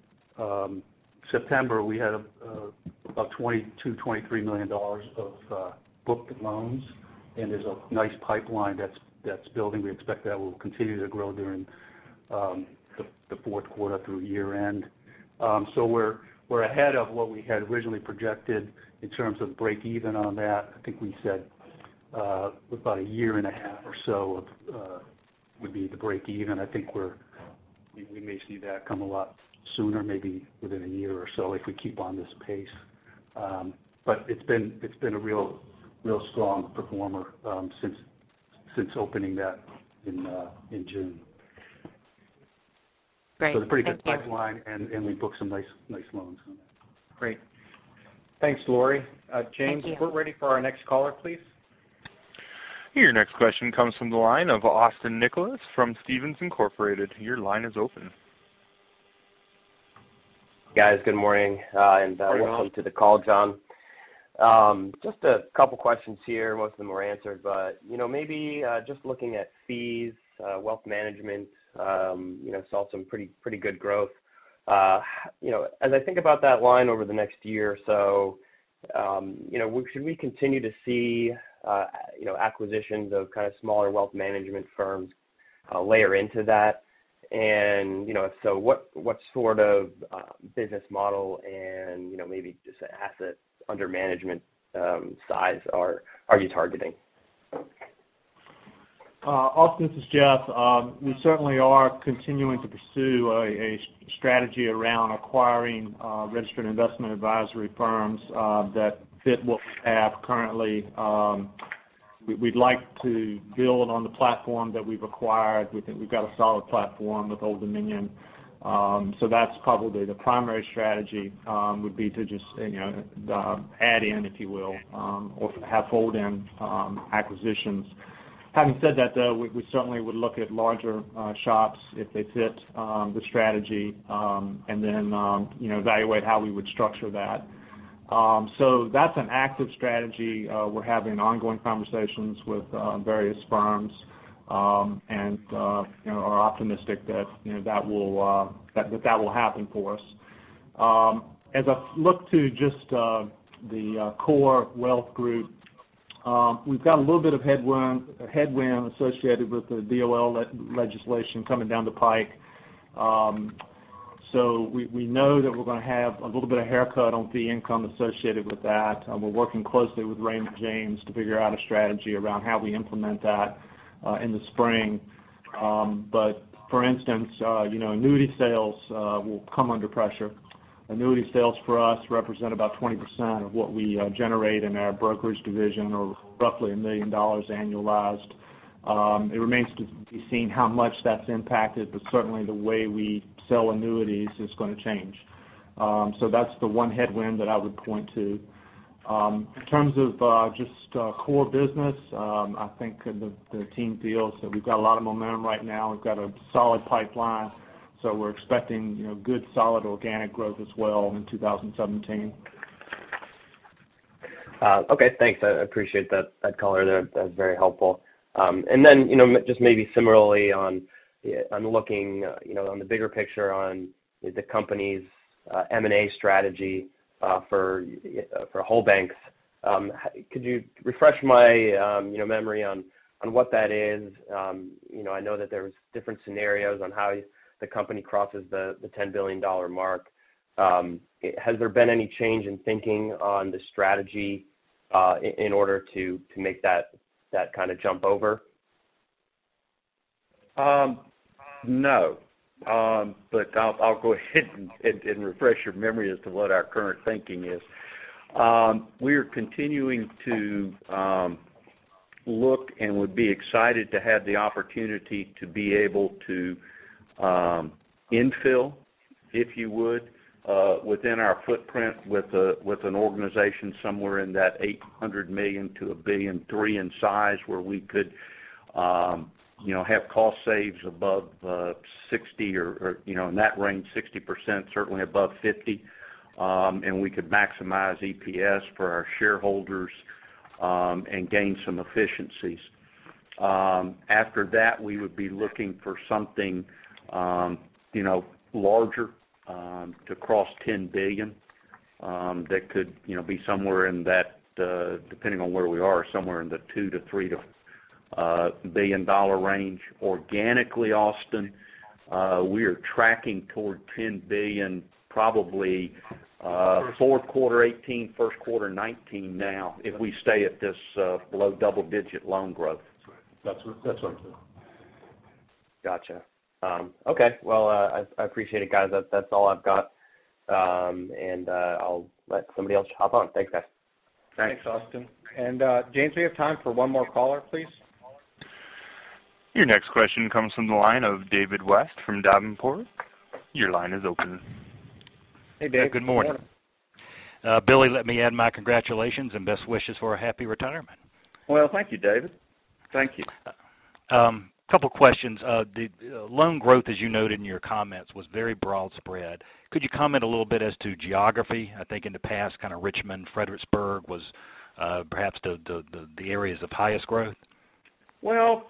um, September, we had a, uh, about twenty-two, twenty-three million dollars of uh, booked loans, and there's a nice pipeline that's that's building. We expect that will continue to grow during um, the, the fourth quarter through year end. Um, so we're we're ahead of what we had originally projected in terms of break even on that. I think we said uh, about a year and a half or so of, uh, would be the break even. I think we're we, we may see that come a lot sooner, maybe within a year or so if we keep on this pace. Um, but it's been it's been a real real strong performer um, since since opening that in uh, in June. Great. So it's a pretty Thank good you. pipeline, and, and we booked some nice nice loans on that. Great. Thanks, Lori. Uh, James, Thank you. we're ready for our next caller, please. Your next question comes from the line of Austin Nicholas from Stephens Incorporated. Your line is open. Guys, good morning, uh, and uh, Morning, welcome Al. to the call, John. Um, just a couple questions here. Most of them were answered, but you know, maybe uh, just looking at fees, uh, wealth management, um, you know, saw some pretty pretty good growth. Uh, you know, as I think about that line over the next year or so, um, you know, should we continue to see, uh, you know, acquisitions of kind of smaller wealth management firms uh, layer into that? And, you know, if so, what, what sort of uh, business model and, you know, maybe just asset under management um, size are, are you targeting? Uh, Austin, this is Jeff. Um, we certainly are continuing to pursue a, a strategy around acquiring uh, registered investment advisory firms uh, that fit what we have currently. Um, we, we'd like to build on the platform that we've acquired. We think we've got a solid platform with Old Dominion. Um, so that's probably the primary strategy um, would be to just, you know, uh, add in, if you will, um, or have fold-in um, acquisitions. Having said that, though, we, we certainly would look at larger uh, shops if they fit um, the strategy, um, and then um, you know evaluate how we would structure that. Um, so that's an active strategy. Uh, we're having ongoing conversations with uh, various firms, um, and uh, you know, are optimistic that you know that will uh, that, that that will happen for us. Um, as I look to just uh, the uh, core wealth group. Um, we've got a little bit of headwind, headwind associated with the D O L le- legislation coming down the pike. Um, so we, we know that we're going to have a little bit of haircut on fee income associated with that. Uh, we're working closely with Raymond James to figure out a strategy around how we implement that uh, in the spring. Um, but for instance, uh, you know, annuity sales uh, will come under pressure. Annuity sales for us represent about twenty percent of what we uh, generate in our brokerage division, or roughly a million dollars annualized. Um, it remains to be seen how much that's impacted, but certainly the way we sell annuities is going to change. Um, so that's the one headwind that I would point to. Um, in terms of uh, just uh, core business, um, I think the, the team feels that we've got a lot of momentum right now. We've got a solid pipeline. So we're expecting, you know, good, solid organic growth as well in two thousand seventeen. Uh, okay, thanks. I appreciate that, that color there. That's very helpful. Um, and then, you know, just maybe similarly on, on looking, uh, you know, on the bigger picture on the company's uh, M and A strategy uh, for uh, for whole banks. Um, could you refresh my, um, you know, memory on, on what that is? Um, you know, I know that there was different scenarios on how you, the company crosses the, the ten billion dollars mark. Um, has there been any change in thinking on the strategy uh, in, in order to, to make that, that kind of jump over? Um, no, um, but I'll, I'll go ahead and, and, and refresh your memory as to what our current thinking is. Um, we are continuing to um, look and would be excited to have the opportunity to be able to Um, infill, if you would, uh, within our footprint with a with an organization somewhere in that eight hundred million to a billion three in size, where we could, um, you know, have cost saves above uh, sixty or, or you know in that range, sixty percent, certainly above fifty, um, and we could maximize E P S for our shareholders um, and gain some efficiencies. Um, after that, we would be looking for something. Um, you know, larger um, to cross ten billion. Um, that could, you know, be somewhere in that, uh, depending on where we are, somewhere in the two to three to uh, billion dollar range. Organically, Austin, uh, we are tracking toward ten billion, probably uh, fourth quarter eighteen, first quarter nineteen. Now, if we stay at this uh, low double digit loan growth. That's that's right. Gotcha. Um, okay, well, uh, I, I appreciate it, guys. That, that's all I've got, um, and uh, I'll let somebody else hop on. Thanks, guys. Thanks, Austin. And, uh, James, we have time for one more caller, please. Your next question comes from the line of David West from Davenport. Your line is open. Hey, Dave. Uh, good morning. Uh, Billy, let me add my congratulations and best wishes for a happy retirement. Well, thank you, David. Thank you. A um, couple questions. Uh, the uh, loan growth, as you noted in your comments, was very broad spread. Could you comment a little bit as to geography? I think in the past, kind of Richmond, Fredericksburg was uh, perhaps the, the, the, the areas of highest growth. Well,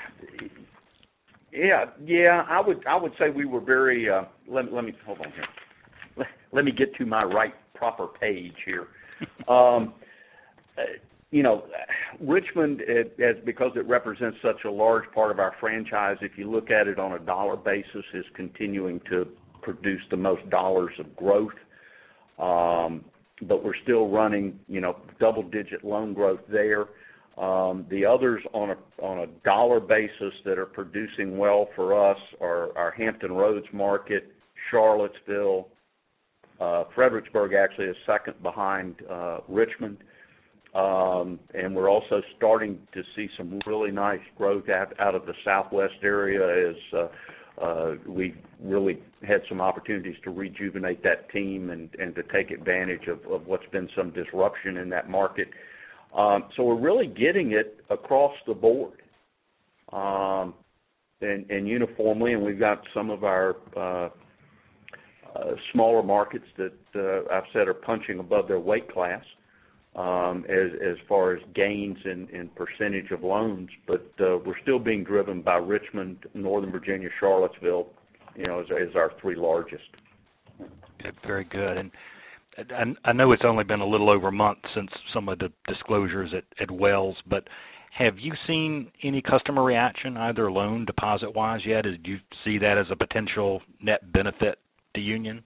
yeah, yeah. I would I would say we were very. Uh, let let me hold on here. Let, let me get to my right proper page here. um, uh, you know, Richmond, it, it, because it represents such a large part of our franchise, if you look at it on a dollar basis, is continuing to produce the most dollars of growth. Um, but we're still running, you know, double-digit loan growth there. Um, the others on a on a dollar basis that are producing well for us are our Hampton Roads market, Charlottesville, uh, Fredericksburg actually is second behind uh, Richmond, um, and we're also starting to see some really nice growth out, out of the Southwest area as uh, uh, we really had some opportunities to rejuvenate that team and, and to take advantage of, of what's been some disruption in that market. Um, so we're really getting it across the board um, and, and uniformly, and we've got some of our uh, uh, smaller markets that uh, I've said are punching above their weight class um, as, as far as gains in, in percentage of loans, but uh, we're still being driven by Richmond, Northern Virginia, Charlottesville, you know, as, as our three largest. Good, very good. And I know it's only been a little over a month since some of the disclosures at, at Wells, but have you seen any customer reaction, either loan, deposit-wise yet? Did you see that as a potential net benefit to Union?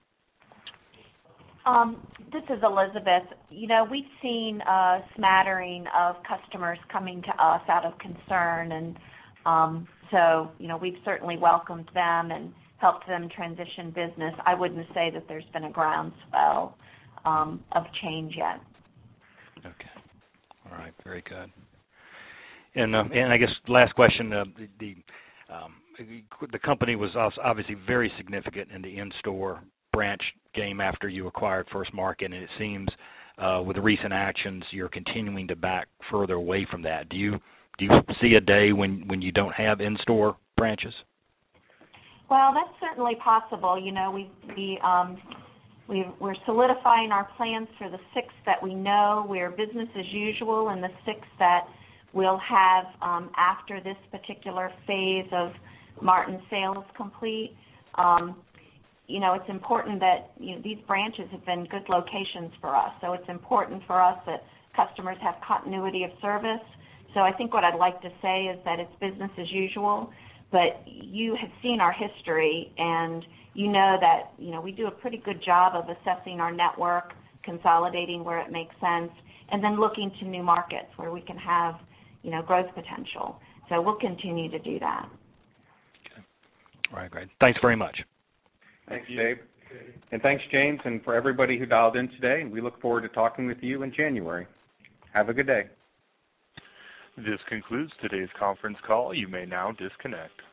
Um, this is Elizabeth. You know, we've seen a smattering of customers coming to us out of concern, and um, so, you know, we've certainly welcomed them and helped them transition business. I wouldn't say that there's been a groundswell Um, of change yet. Okay. All right. Very good. And um, and I guess last question: uh, the the, um, the company was obviously very significant in the in-store branch game after you acquired First Market, and it seems uh, with the recent actions you're continuing to back further away from that. Do you do you see a day when, when you don't have in-store branches? Well, that's certainly possible. You know, we we. Um, We're solidifying our plans for the six that we know. We're business as usual, and the six that we'll have um, after this particular phase of Martin sales complete. Um, you know, it's important that you know, these branches have been good locations for us, so it's important for us that customers have continuity of service. So I think what I'd like to say is that it's business as usual, but you have seen our history, and you know that, you know, we do a pretty good job of assessing our network, consolidating where it makes sense, and then looking to new markets where we can have, you know, growth potential. So we'll continue to do that. Okay. All right, great. Thanks very much. Thanks, Dave. And thanks, James, and for everybody who dialed in today. And we look forward to talking with you in January. Have a good day. This concludes today's conference call. You may now disconnect.